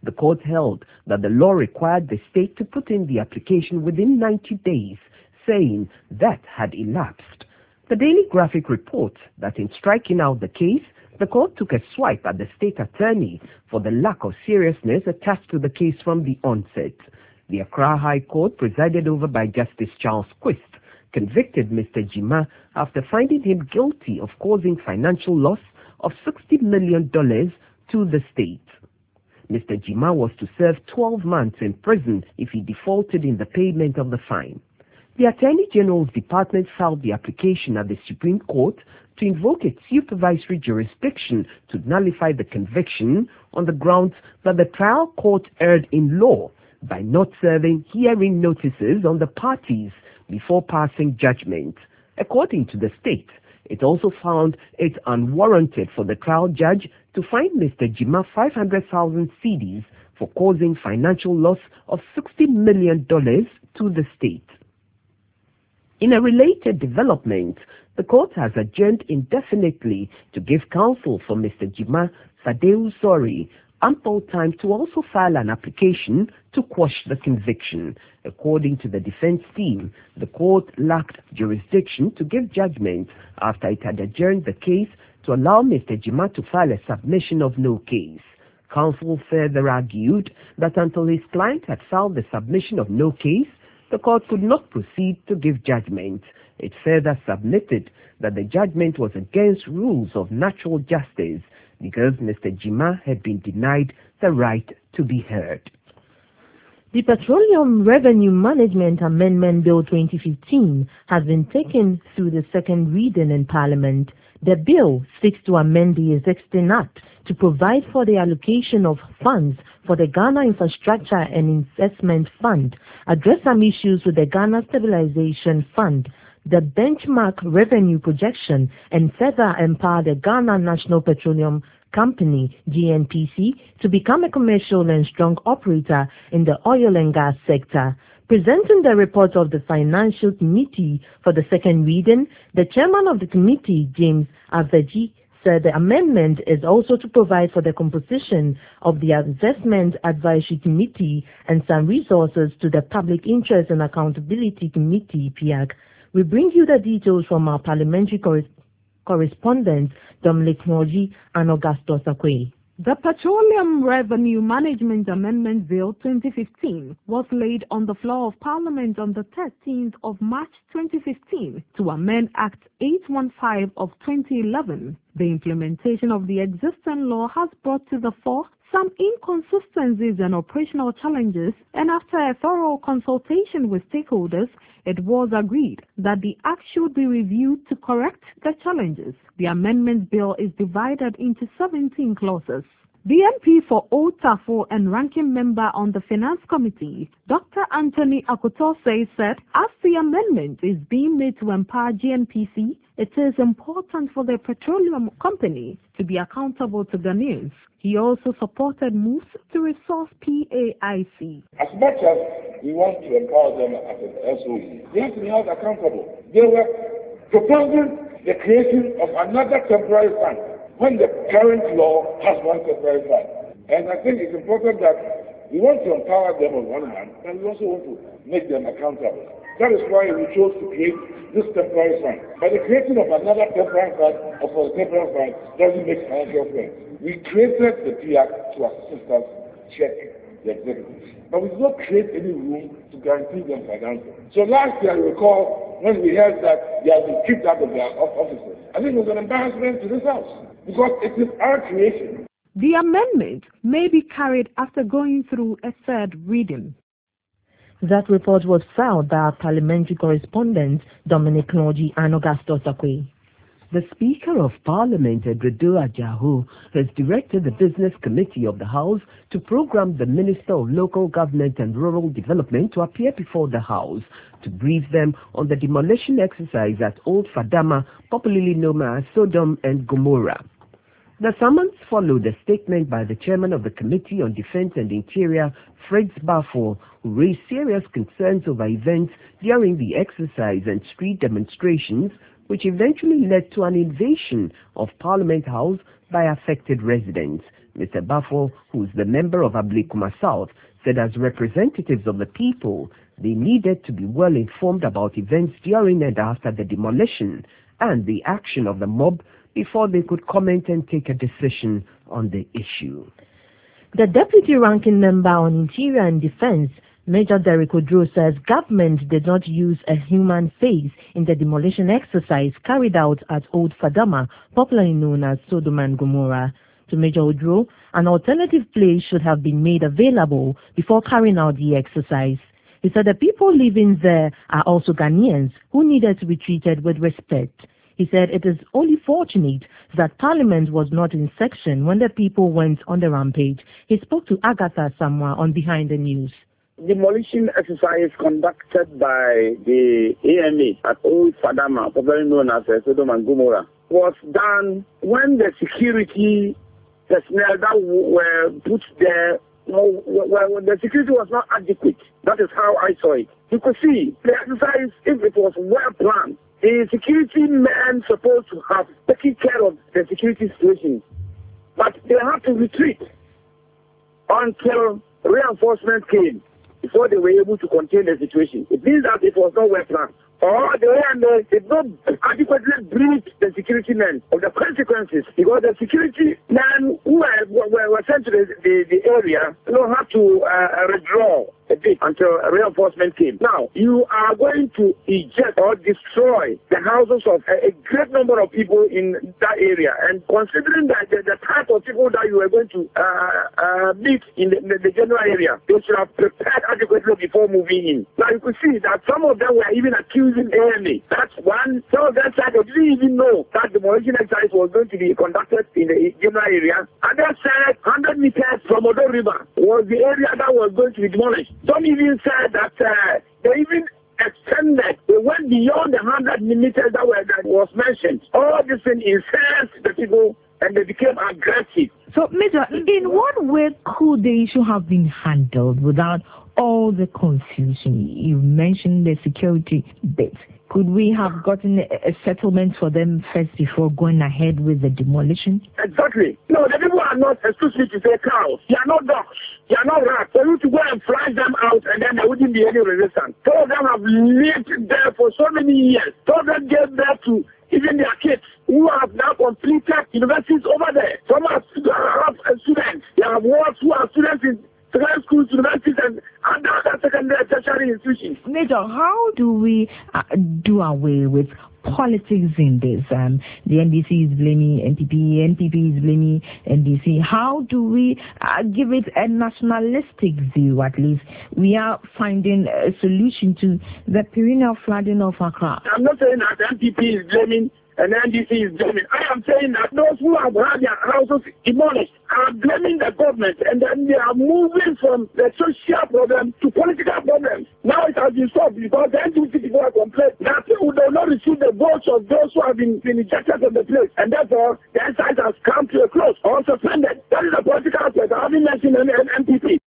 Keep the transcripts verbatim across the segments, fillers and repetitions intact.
The court held that the law required the state to put in the application within ninety days, saying that had elapsed. The Daily Graphic reports that in striking out the case, the court took a swipe at the state attorney for the lack of seriousness attached to the case from the onset. The Accra High Court, presided over by Justice Charles Quist, convicted Mister Gyimah after finding him guilty of causing financial loss of sixty million dollars to the state. Mister Gyimah was to serve twelve months in prison if he defaulted in the payment of the fine. The Attorney General's Department filed the application at the Supreme Court to invoke its supervisory jurisdiction to nullify the conviction on the grounds that the trial court erred in law by not serving hearing notices on the parties before passing judgment. According to the state, it also found it unwarranted for the trial judge to fine Mister Gyimah five hundred thousand cedis for causing financial loss of sixty million dollars to the state. In a related development, the court has adjourned indefinitely to give counsel for Mister Gyimah, Sadeu Sori, ample time to also file an application to quash the conviction. According to the defense team, the court lacked jurisdiction to give judgment after it had adjourned the case to allow Mister Gyimah to file a submission of no case. Counsel further argued that until his client had filed the submission of no case, the court could not proceed to give judgment. It further submitted that the judgment was against rules of natural justice because Mister Gyimah had been denied the right to be heard. The Petroleum Revenue Management Amendment Bill twenty fifteen has been taken through the second reading in Parliament. The bill seeks to amend the Existing Act to provide for the allocation of funds for the Ghana Infrastructure and Investment Fund, address some issues with the Ghana Stabilization Fund, the benchmark revenue projection, and further empower the Ghana National Petroleum Company, G N P C, to become a commercial and strong operator in the oil and gas sector. Presenting the report of the Financial Committee for the second reading, the chairman of the committee, James Aveji, said the amendment is also to provide for the composition of the Investment Advisory Committee and some resources to the Public Interest and Accountability Committee, P I A C. We bring you the details from our parliamentary correspondent. Correspondents Dominic Moji and Augustus Akwe. The Petroleum Revenue Management Amendment Bill twenty fifteen was laid on the floor of Parliament on the thirteenth of March twenty fifteen to amend Act eight fifteen of twenty eleven. The implementation of the existing law has brought to the fore some inconsistencies and operational challenges, and after a thorough consultation with stakeholders, it was agreed that the Act should be reviewed to correct the challenges. The amendment bill is divided into seventeen clauses. The M P for Old Tafo and ranking member on the Finance Committee, Doctor Anthony Akutose, said, as the amendment is being made to empower G N P C, it is important for the petroleum company to be accountable to Ghanaians. He also supported moves to resource P A I C. As much as we want to empower them as an S O E, they have to be held accountable. They were proposing the creation of another temporary fund when the current law has one temporary fund. And I think it's important that we want to empower them on one hand, and we also want to make them accountable. That is why we chose to create this temporary fund. But the creation of another temporary fund or for the temporary fund doesn't make financial sense. We created the P I A C to assist us check the executives. But we did not create any room to guarantee them financial. So last year, I recall, when we heard that they have been kicked out of their offices, I think it was an embarrassment to this House, because it is our creation. The amendment may be carried after going through a third reading. That report was filed by our parliamentary correspondents Dominic Noji and Augustus Akwe. The Speaker of Parliament, Edredo Ajaho, has directed the Business Committee of the House to program the Minister of Local Government and Rural Development to appear before the House to brief them on the demolition exercise at Old Fadama, popularly known as Sodom and Gomorrah. The summons followed a statement by the chairman of the Committee on Defense and Interior, Fritz Bafo, who raised serious concerns over events during the exercise and street demonstrations, which eventually led to an invasion of Parliament House by affected residents. Mister Bafo, who is the member of Ablikuma South, said as representatives of the people, they needed to be well informed about events during and after the demolition and the action of the mob before they could comment and take a decision on the issue. The Deputy Ranking Member on Interior and Defense, Major Derek Odro, says government did not use a human face in the demolition exercise carried out at Old Fadama, popularly known as Sodom and Gomorrah. To Major Odro, an alternative place should have been made available before carrying out the exercise. He said the people living there are also Ghanaians who needed to be treated with respect. He said it is only fortunate that Parliament was not in session when the people went on the rampage. He spoke to Agatha Samoa on Behind the News. Demolition exercise conducted by the A M A at Old Fadama, popularly known as uh, Sodom and Gomorrah, was done when the security personnel that were put there, you know, when the security was not adequate. That is how I saw it. You could see the exercise, if it was well planned, the security men supposed to have taken care of the security situation, but they had to retreat until reinforcement came before they were able to contain the situation. It means that it was not well planned. Or the way and they did not adequately brief the security men of the consequences, because the security men who were, were, were sent to the, the, the area, you know, had to uh, withdraw a bit until a reinforcement came. Now, you are going to eject or destroy the houses of a, a great number of people in that area, and considering that the, the type of people that you are going to uh, uh, meet in the, the, the general area, they should have prepared adequately before moving in. Now, you could see that some of them were even accused in A M A. That's one. Some of them said they didn't even know that the demolition exercise was going to be conducted in the general area. Others said one hundred meters from Odo River was the area that was going to be demolished. Some even said that uh, they even extended, they went beyond the one hundred meters that, were, that was mentioned. All this thing incensed the people and they became aggressive. So, Major, in what way could the issue have been handled without all the confusion? You mentioned the security bit. Could we have gotten a settlement for them first before going ahead with the demolition? Exactly. No, the people are not, excuse me to say, cows. They are not dogs. They are not rats. For you to go and fly them out and then there wouldn't be any resistance. Some of them have lived there for so many years. Some of them gave birth to even their kids who have now completed universities over there. Some are students. They have worked who are students in secondary schools, universities, and other secondary tertiary institutions. Major, how do we uh, do away with politics in this? Um, the N D C is blaming N P P, N P P is blaming N D C. How do we uh, give it a nationalistic view, at least? We are finding a solution to the perennial flooding of Accra. I'm not saying that N P P is blaming and N D C is blaming. I am saying that those who have had their houses demolished are blaming the government, and then they are moving from the social problem to political problems. Now it has been solved because the N D C people are complaining that people do not receive the votes of those who have been, been ejected from the place, and therefore the exercise has come to a close or suspended. That is a political aspect. I haven't mentioned an N P P.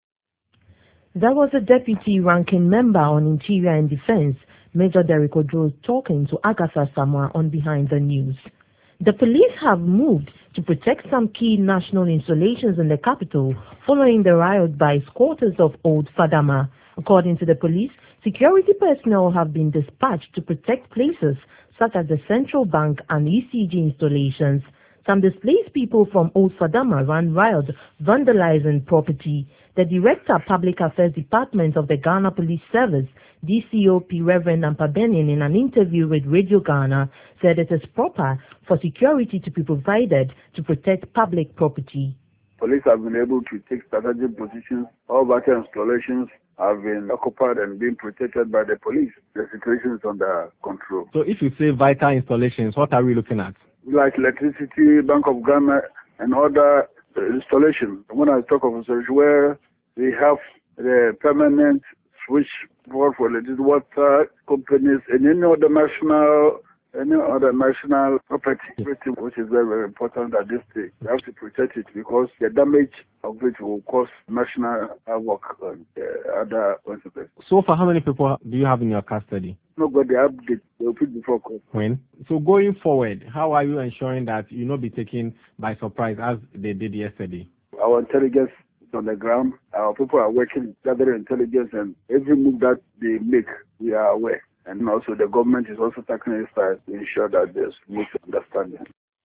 That was a Deputy Ranking Member on Interior and Defense, Major Derek Odro, talking to Agatha Samoa on Behind the News. The police have moved to protect some key national installations in the capital following the riot by squatters of Old Fadama. According to the police, security personnel have been dispatched to protect places such as the Central Bank and E C G installations. Some displaced people from Old Fadama ran riot, vandalizing property. The Director Public Affairs Department of the Ghana Police Service, D C O P Reverend Ampabenin, in an interview with Radio Ghana, said it is proper for security to be provided to protect public property. Police have been able to take strategic positions. All vital installations have been occupied and being protected by the police. The situation is under control. So if you say vital installations, what are we looking at? Like electricity, Bank of Ghana, and other installations. When I talk of installations where we have the permanent switchboard for electricity, water companies, and any other national, any other national property, which is very, very important at this stage. We have to protect it because the damage of it will cause national havoc and uh, other consequences. So far, how many people do you have in your custody? Nobody update. They'll put before court. When? So going forward, how are you ensuring that you not be taken by surprise as they did yesterday? our intelligence is on the ground. Our people are working, gathering intelligence, and every move that they make, we are aware. And also the government is also taking its side to ensure that there's mutual understanding.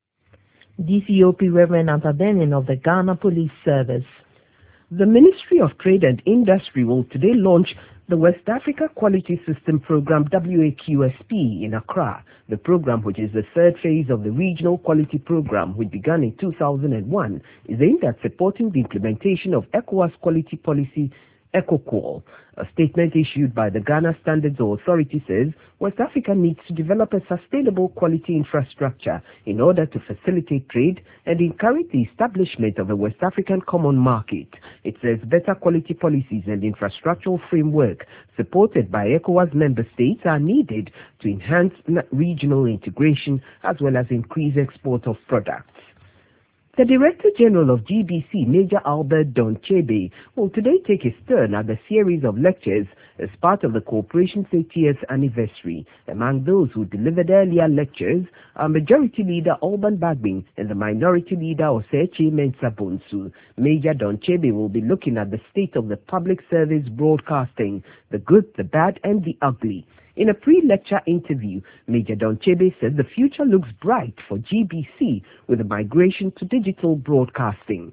D C O P Reverend Antabenin of the Ghana Police Service. The Ministry of Trade and Industry will today launch the West Africa Quality System Program W A Q S P in Accra. The program, which is the third phase of the Regional Quality Program, which began in two thousand one, is aimed at supporting the implementation of ECOWAS Quality Policy ECOQUAL. A statement issued by the Ghana Standards Authority says West Africa needs to develop a sustainable quality infrastructure in order to facilitate trade and encourage the establishment of a West African common market. It says better quality policies and infrastructural framework supported by ECOWAS member states are needed to enhance regional integration as well as increase export of products. The Director General of G B C, Major Albert Donchebe, will today take his turn at the series of lectures as part of the corporation's eightieth anniversary. Among those who delivered earlier lectures are Majority Leader Alban Bagbin and the Minority Leader Osechi Mensah Bonsu. Major Donchebe will be looking at the state of the public service broadcasting, the good, the bad, and the ugly. In a pre-lecture interview, Major Donchebe said the future looks bright for G B C with the migration to digital broadcasting.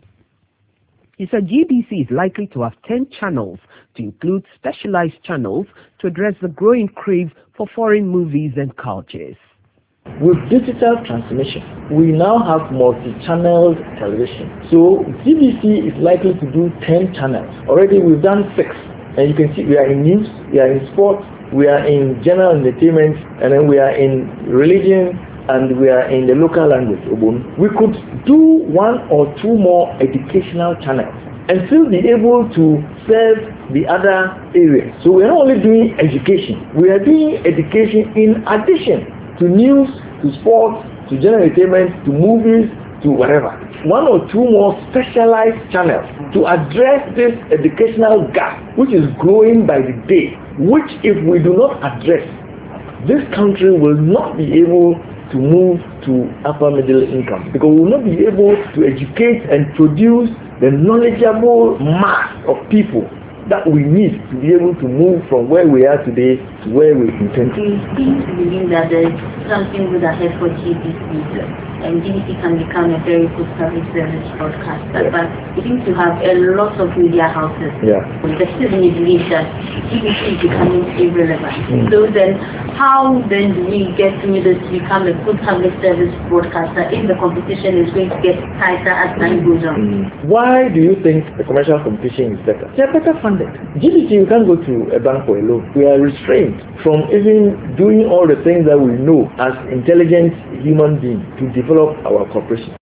He said G B C is likely to have ten channels to include specialized channels to address the growing crave for foreign movies and cultures. With digital transmission, we now have multi-channel television. So G B C is likely to do ten channels. Already we've done six. And you can see we are in news, we are in sports, we are in general entertainment, and then we are in religion, and we are in the local language. We could do one or two more educational channels and still be able to serve the other areas. So we are not only doing education, we are doing education in addition to news, to sports, to general entertainment, to movies, to whatever. One or two more specialized channels to address this educational gap, which is growing by the day, which if we do not address, this country will not be able to move to upper middle income, because we will not be able to educate and produce the knowledgeable mass of people that we need to be able to move from where we are today to where we intend to. We seem to believe that there is something good ahead for G B C. And G B C can become a very good public service broadcaster, yeah. But we seem to have a lot of media houses. Yeah. There's still a belief that G B C is becoming irrelevant. Mm. So then, how then do we get media to become a good public service broadcaster if the competition is going to get tighter as time goes on? Mm. Why do you think the commercial competition is better? They are better funded. G B C, you can't go to a bank for a loan. We are restrained from even doing all the things that we know as intelligent human beings to develop our corporation.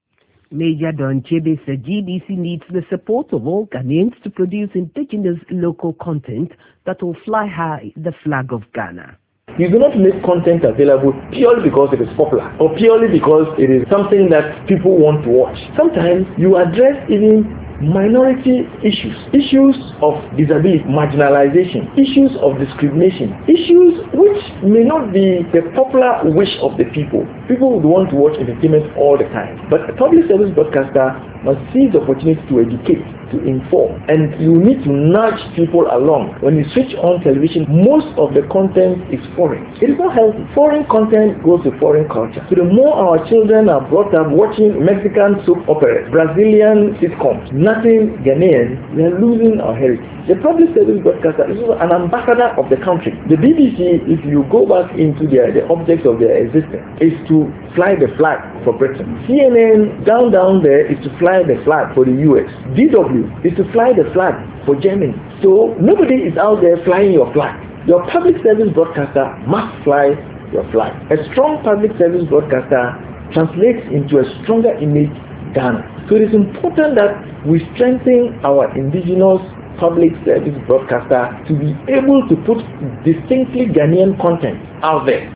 Major Donchebe said G B C needs the support of all Ghanaians to produce indigenous local content that will fly high the flag of Ghana. You do not make content available purely because it is popular or purely because it is something that people want to watch. Sometimes you address even minority issues, issues of disability, marginalization, issues of discrimination, issues which may not be the popular wish of the people. People would want to watch entertainment all the time. But a public service broadcaster must seize the opportunity to educate, to inform, and you need to nudge people along. When you switch on television, most of the content is foreign. It is not healthy. Foreign content goes to foreign culture. So the more our children are brought up watching Mexican soap operas, Brazilian sitcoms, nothing Ghanaian, we are losing our heritage. The public service broadcaster is also an ambassador of the country. The B B C, if you go back into their, the objects of their existence, is to fly the flag for Britain. C N N, down down there, is to fly the flag for the U S. D W is to fly the flag for Germany. So nobody is out there flying your flag. Your public service broadcaster must fly your flag. A strong public service broadcaster translates into a stronger image Ghana. So it is important that we strengthen our indigenous public service broadcaster to be able to put distinctly Ghanaian content out there.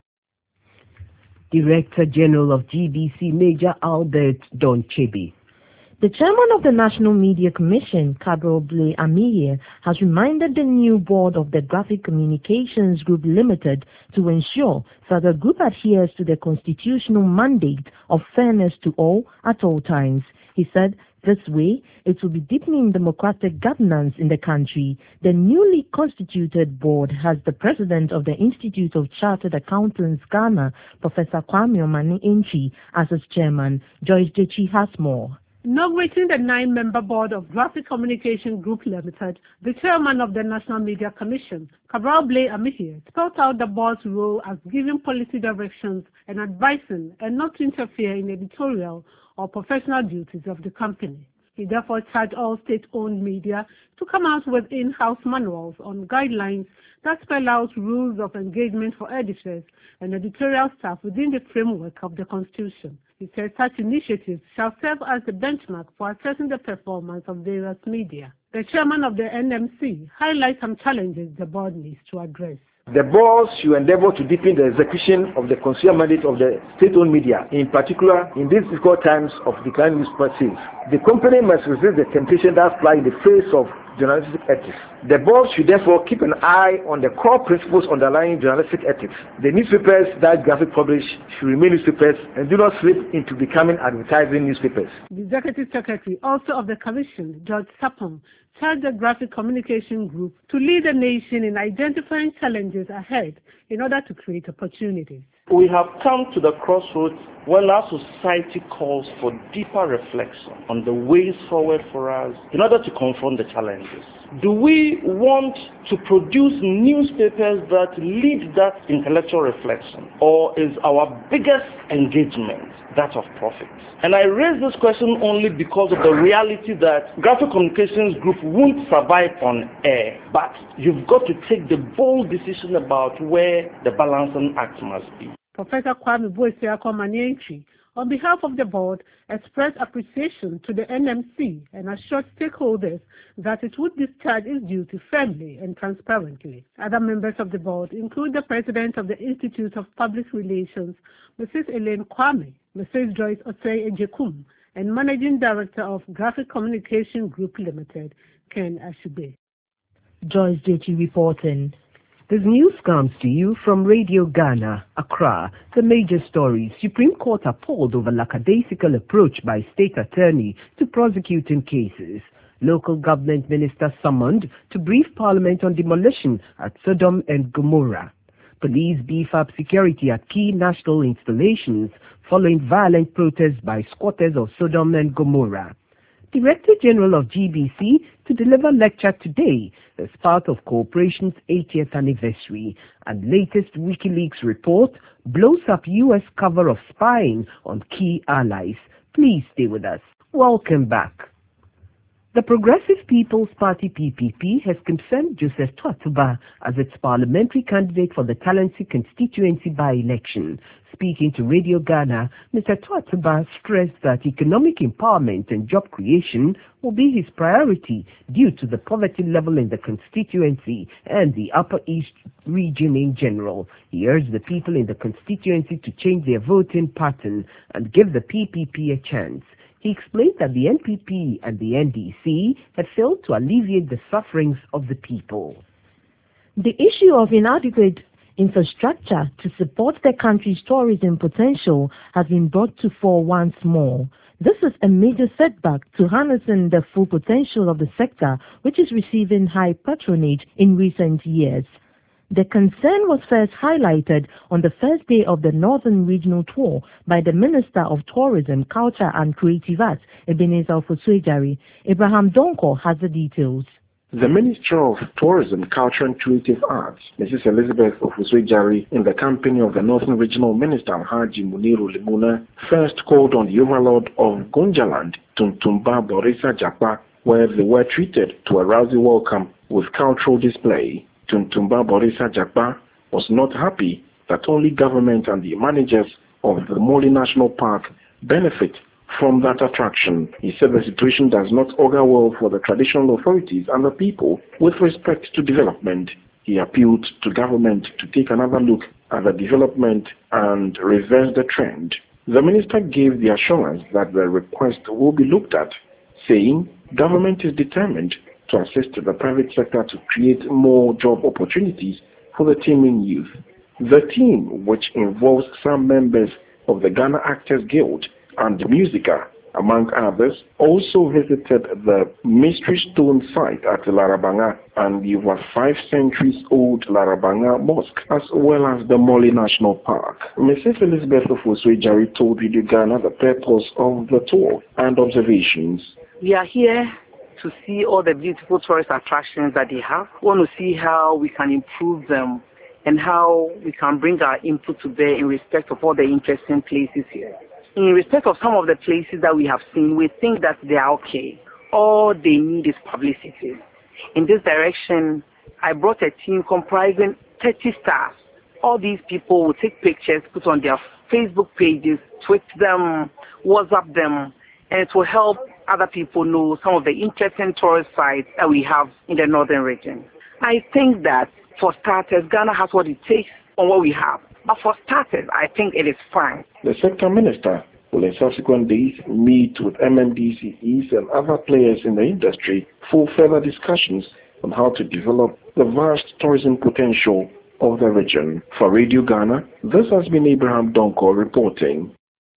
Director General of G B C, Major Albert Donchebe. The chairman of the National Media Commission, Kabrobli Amiye, has reminded the new board of the Graphic Communications Group Limited to ensure that the group adheres to the constitutional mandate of fairness to all at all times. He said This way, it will be deepening democratic governance in the country. The newly constituted board has the president of the Institute of Chartered Accountants Ghana, Professor Kwame Omani-Antwi, as its chairman. Joyce Dechi has more. Inaugurating the nine-member board of Graphic Communication Group Limited, the chairman of the National Media Commission, Cabral Blay Amihie, spelled out the board's role as giving policy directions and advising and not to interfere in editorial or professional duties of the company. He therefore charged all state-owned media to come out with in-house manuals on guidelines that spell out rules of engagement for editors and editorial staff within the framework of the Constitution. He said such initiatives shall serve as the benchmark for assessing the performance of various media. The chairman of the N M C highlights some challenges the board needs to address. The board should endeavor to deepen the execution of the consumer mandate of the state-owned media, in particular in these difficult times of declining newspaper sales. The company must resist the temptation that flies in the face of journalistic ethics. The board should therefore keep an eye on the core principles underlying journalistic ethics. The newspapers that Graphic publish should remain newspapers and do not slip into becoming advertising newspapers. The executive secretary, also of the commission, George Sapong, charged the Graphic Communication Group to lead the nation in identifying challenges ahead in order to create opportunities. We have come to the crossroads when our society calls for deeper reflection on the ways forward for us in order to confront the challenges. Do we want to produce newspapers that lead that intellectual reflection, or is our biggest engagement that of profit? And I raise this question only because of the reality that Graphic Communications Group won't survive on air, but you've got to take the bold decision about where the balancing act must be. Professor Kwame Omani-Antwi, on behalf of the board, expressed appreciation to the N M C and assured stakeholders that it would discharge its duty firmly and transparently. Other members of the board include the president of the Institute of Public Relations, Missus Elaine Kwame, Missus Joyce Osei-Ejekum, and Managing Director of Graphic Communication Group Limited, Ken Ashube. Joyce Dechi reporting. This news comes to you from Radio Ghana, Accra. The major stories: Supreme Court appalled over lackadaisical approach by State Attorney to prosecuting cases. Local government minister summoned to brief Parliament on demolition at Sodom and Gomorrah. Police beef up security at key national installations following violent protests by squatters of Sodom and Gomorrah. Director General of G B C to deliver lecture today as part of Cooperation's eightieth anniversary. And latest WikiLeaks report blows up U S cover of spying on key allies. Please stay with us. Welcome back. The Progressive People's Party P P P has confirmed Joseph Twatuba as its parliamentary candidate for the Talensi constituency by-election. Speaking to Radio Ghana, Mister Twatuba stressed that economic empowerment and job creation will be his priority due to the poverty level in the constituency and the Upper East region in general. He urged the people in the constituency to change their voting pattern and give the P P P a chance. He explained that the N P P and the N D C had failed to alleviate the sufferings of the people. The issue of inadequate infrastructure to support the country's tourism potential has been brought to fore once more. This is a major setback to harnessing the full potential of the sector, which is receiving high patronage in recent years. The concern was first highlighted on the first day of the Northern Regional Tour by the Minister of Tourism, Culture and Creative Arts, Ebenezer Ofosu-Adjare. Abraham Donko has the details. The Minister of Tourism, Culture and Creative Arts, Missus Elizabeth Ofosu-Adjare, in the company of the Northern Regional Minister, Haji Muniru Limuna, first called on the overlord of Gonjaland, Tuntumba Borisa Japa, where they were treated to a rousing welcome with cultural display. Tuntumba Borisa Japa was not happy that only government and the managers of the Moli National Park benefit from that attraction. He said the situation does not augur well for the traditional authorities and the people with respect to development. He appealed to government to take another look at the development and reverse the trend. The minister gave the assurance that the request will be looked at, saying government is determined to assist the private sector to create more job opportunities for the teeming youth. The team, which involves some members of the Ghana Actors Guild and Musica, among others, also visited the Mystery Stone site at Larabanga and the over five centuries old Larabanga Mosque, as well as the Molly National Park. Missus Elizabeth Ofuswe-Jari told Radio Ghana the purpose of the tour and observations. We are here to see all the beautiful tourist attractions that they have. We want to see how we can improve them and how we can bring our input to bear in respect of all the interesting places here. In respect of some of the places that we have seen, we think that they are okay. All they need is publicity. In this direction, I brought a team comprising thirty staff. All these people will take pictures, put on their Facebook pages, tweet them, WhatsApp them, and it will help other people know some of the interesting tourist sites that we have in the northern region. I think that for starters, Ghana has what it takes on what we have. But for starters, I think it is fine. The sector minister will in subsequent days meet with M N D C Es and other players in the industry for further discussions on how to develop the vast tourism potential of the region. For Radio Ghana, this has been Abraham Donko reporting.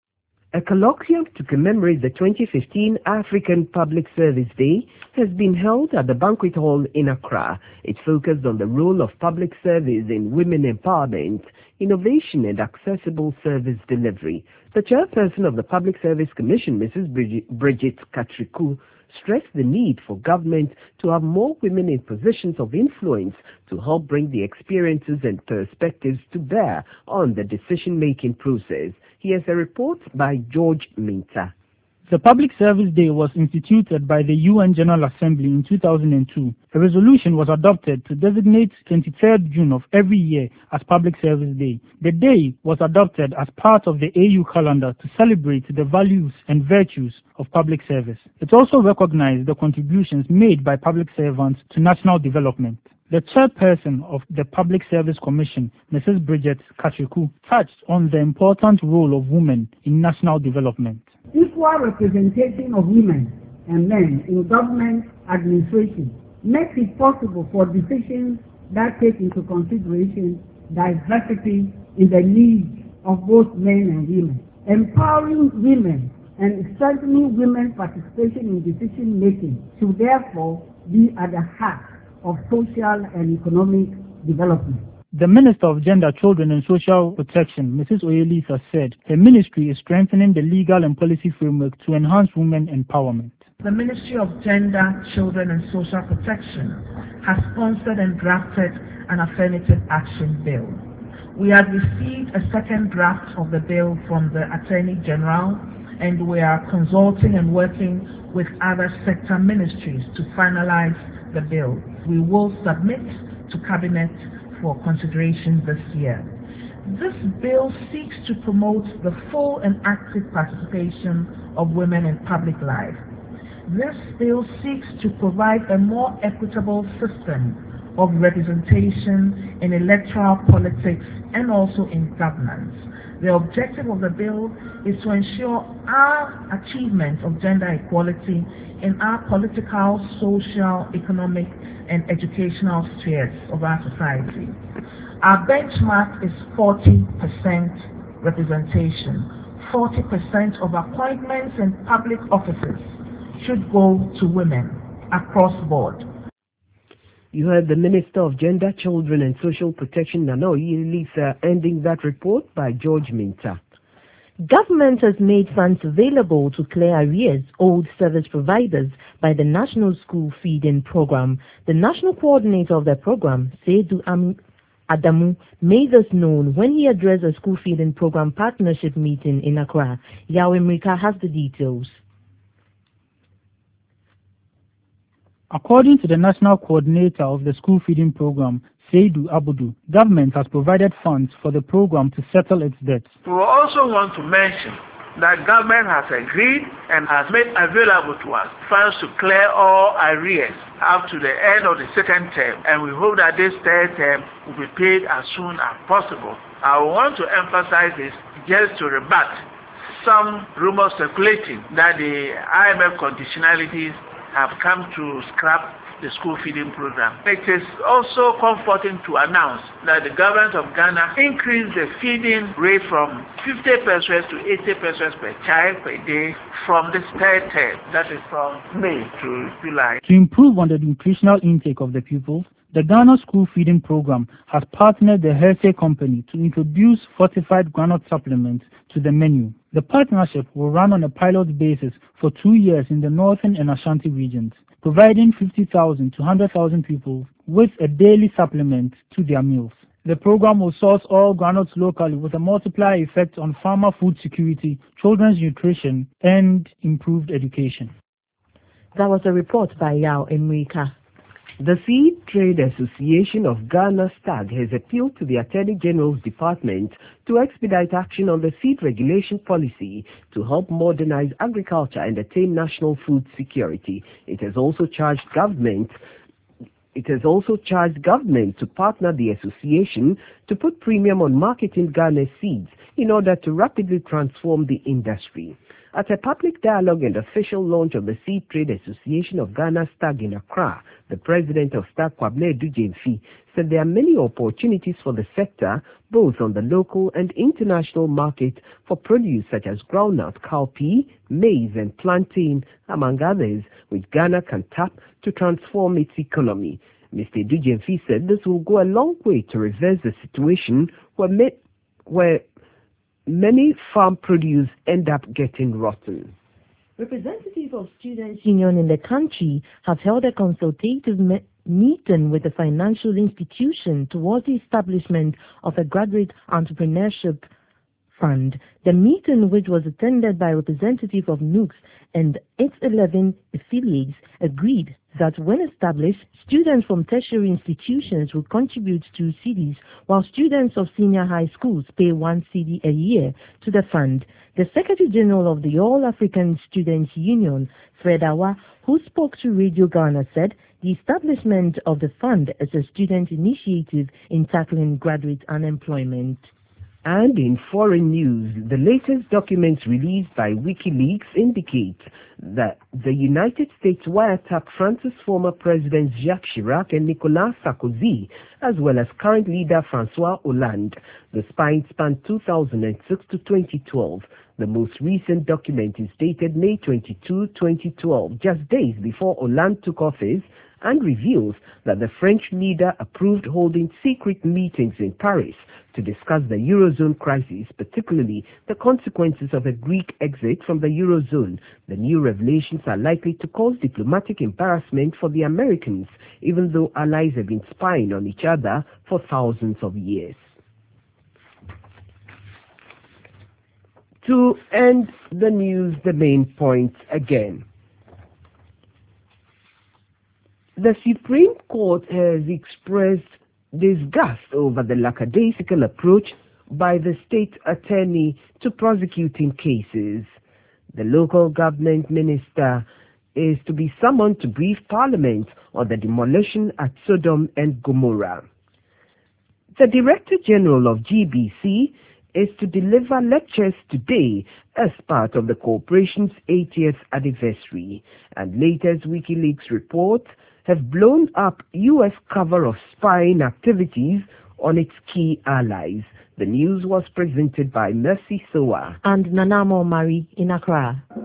A colloquium to commemorate the twenty fifteen African Public Service Day has been held at the Banquet Hall in Accra. It focused on the role of public service in women empowerment, innovation and accessible service delivery. The chairperson of the Public Service Commission, Missus Bridget, Bridget Katriku, stressed the need for government to have more women in positions of influence to help bring the experiences and perspectives to bear on the decision-making process. Here's a report by George Minta. The Public Service Day was instituted by the U N General Assembly in two thousand two. A resolution was adopted to designate twenty-third June of every year as Public Service Day. The day was adopted as part of the A U calendar to celebrate the values and virtues of public service. It also recognized the contributions made by public servants to national development. The chairperson of the Public Service Commission, Missus Bridget Katriku, touched on the important role of women in national development. Equal representation of women and men in government administration makes it possible for decisions that take into consideration diversity in the needs of both men and women. Empowering women and strengthening women's participation in decision making should therefore be at the heart of social and economic development. The Minister of Gender, Children and Social Protection, Missus Oyelisa, said her ministry is strengthening the legal and policy framework to enhance women empowerment. The Ministry of Gender, Children and Social Protection has sponsored and drafted an affirmative action bill. We have received a second draft of the bill from the Attorney General, and we are consulting and working with other sector ministries to finalize the bill. We will submit to Cabinet for consideration this year. This bill seeks to promote the full and active participation of women in public life. This bill seeks to provide a more equitable system of representation in electoral politics and also in governance. The objective of the bill is to ensure our achievement of gender equality in our political, social, economic, and educational spheres of our society. Our benchmark is forty percent representation. forty percent of appointments in public offices should go to women across board. You heard the Minister of Gender, Children and Social Protection, Nana Oyelisa, ending that report by George Minta. Government has made funds available to clear arrears owed service providers by the National School Feeding Program. The national coordinator of the program, Seydou Adamu, made this known when he addressed a school feeding program partnership meeting in Accra. Yahweh Mrika has the details. According to the national coordinator of the school feeding program, Seydou Abudu, government has provided funds for the program to settle its debts. We also want to mention that government has agreed and has made available to us funds to clear all arrears up to the end of the second term, and we hope that this third term will be paid as soon as possible. I want to emphasize this just to rebut some rumors circulating that the I M F conditionalities have come to scrap the school feeding program. It is also comforting to announce that the government of Ghana increased the feeding rate from fifty pesos to eighty pesos per child per day from this third term, that is from May to July. To improve on the nutritional intake of the pupils, the Ghana School Feeding Program has partnered the Hershey Company to introduce fortified groundnut supplements to the menu. The partnership will run on a pilot basis for two years in the northern and Ashanti regions, providing fifty thousand to one hundred thousand people with a daily supplement to their meals. The program will source all groundnuts locally with a multiplier effect on farmer food security, children's nutrition, and improved education. That was a report by Yao Emrika. The Seed Trade Association of Ghana, STAG, has appealed to the Attorney General's Department to expedite action on the seed regulation policy to help modernize agriculture and attain national food security. It has also charged government It has also charged government to partner the association to put premium on marketing Ghana's seeds in order to rapidly transform the industry. At a public dialogue and official launch of the Seed Trade Association of Ghana, STAG, in Accra, the president of STAG, Kwabena Dujemfi, said there are many opportunities for the sector, both on the local and international market, for produce such as groundnut, cowpea, maize, and plantain, among others, which Ghana can tap to transform its economy. Mister Dujemfi said this will go a long way to reverse the situation where, me, where many farm produce end up getting rotten. Representatives of students' union in the country have held a consultative me meeting with the financial institution towards the establishment of a graduate entrepreneurship fund. The meeting, which was attended by representatives of N U C and its eleven affiliates, agreed that when established, students from tertiary institutions will contribute two cedis, while students of senior high schools pay one cedi a year to the fund. The Secretary General of the All African Students Union, Fred Awa, who spoke to Radio Ghana, said the establishment of the fund is a student initiative in tackling graduate unemployment. And in foreign news, the latest documents released by WikiLeaks indicate that the United States wiretapped France's former presidents Jacques Chirac and Nicolas Sarkozy, as well as current leader François Hollande. The spying spanned two thousand six to twenty twelve. The most recent document is dated May twenty-second, twenty twelve, just days before Hollande took office, and reveals that the French leader approved holding secret meetings in Paris to discuss the Eurozone crisis, particularly the consequences of a Greek exit from the Eurozone. The new revelations are likely to cause diplomatic embarrassment for the Americans, even though allies have been spying on each other for thousands of years. To end the news, the main points again. The Supreme Court has expressed disgust over the lackadaisical approach by the state attorney to prosecuting cases. The local government minister is to be summoned to brief Parliament on the demolition at Sodom and Gomorrah. The Director General of G B C is to deliver lectures today as part of the corporation's eightieth anniversary. And latest WikiLeaks reports have blown up U S cover of spying activities on its key allies. The news was presented by Mercy Soa and Nanamo Mari in Accra.